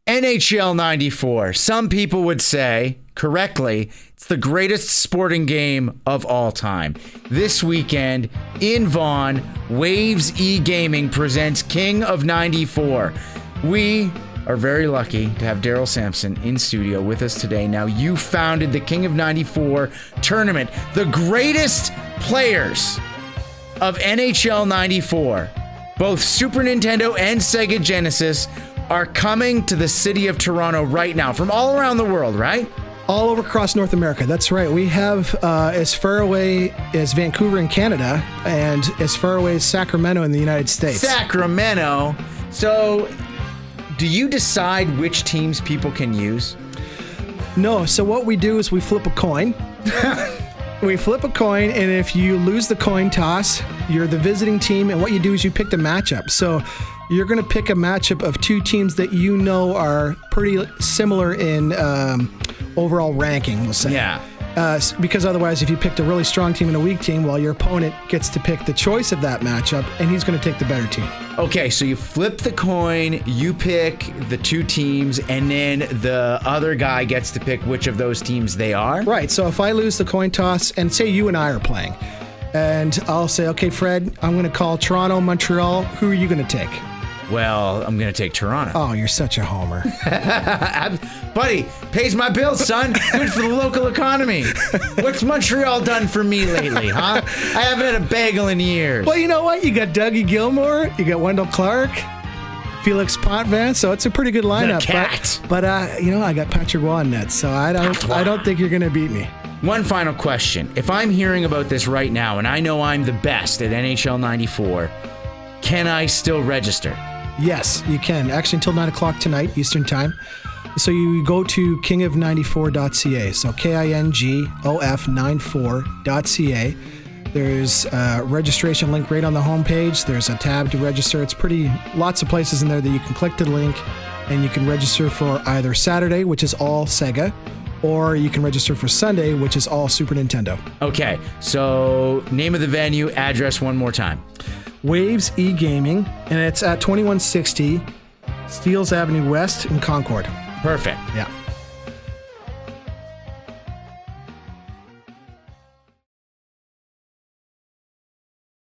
NHL 94. Some people would say, correctly, it's the greatest sporting game of all time. This weekend in Vaughan, Waves E-Gaming presents King of 94. We are very lucky to have Daryl Sampson in studio with us today. Now, you founded the King of 94 tournament. The greatest players of NHL 94, both Super Nintendo and Sega Genesis, are coming to the city of Toronto right now from all around the world, right? All over across North America. That's right. We have as far away as Vancouver in Canada and as far away as Sacramento in the United States. Sacramento. So, do you decide which teams people can use? No. So what we do is we flip a coin. We flip a coin, and if you lose the coin toss, you're the visiting team, and what you do is you pick the matchup. So you're going to pick a matchup of two teams that you know are pretty similar in overall ranking, we'll say. Yeah. Because otherwise, if you picked a really strong team and a weak team, well, your opponent gets to pick the choice of that matchup, and he's going to take the better team. Okay, so you flip the coin, you pick the two teams, and then the other guy gets to pick which of those teams they are? Right, so if I lose the coin toss, and say you and I are playing, and I'll say, okay, Fred, I'm going to call Toronto, Montreal. Who are you going to take? Well, I'm going to take Toronto. Oh, you're such a homer. Buddy, pays my bills, son. Good for the local economy. What's Montreal done for me lately, huh? I haven't had a bagel in years. Well, you know what? You got Dougie Gilmour, you got Wendell Clark, Felix Potvin, so it's a pretty good lineup. The cat. But I got Patrick Roy in net, so I don't think you're going to beat me. One final question. If I'm hearing about this right now and I know I'm the best at NHL 94, can I still register? Yes, you can. Actually, until 9 o'clock tonight, Eastern Time. So you go to kingof94.ca. So KINGOF94.ca. There's a registration link right on the homepage. There's a tab to register. It's lots of places in there that you can click the link and you can register for either Saturday, which is all Sega, or you can register for Sunday, which is all Super Nintendo. Okay, so name of the venue, address one more time. Waves E-Gaming, and it's at 2160 Steeles Avenue West in Concord. Perfect. Yeah.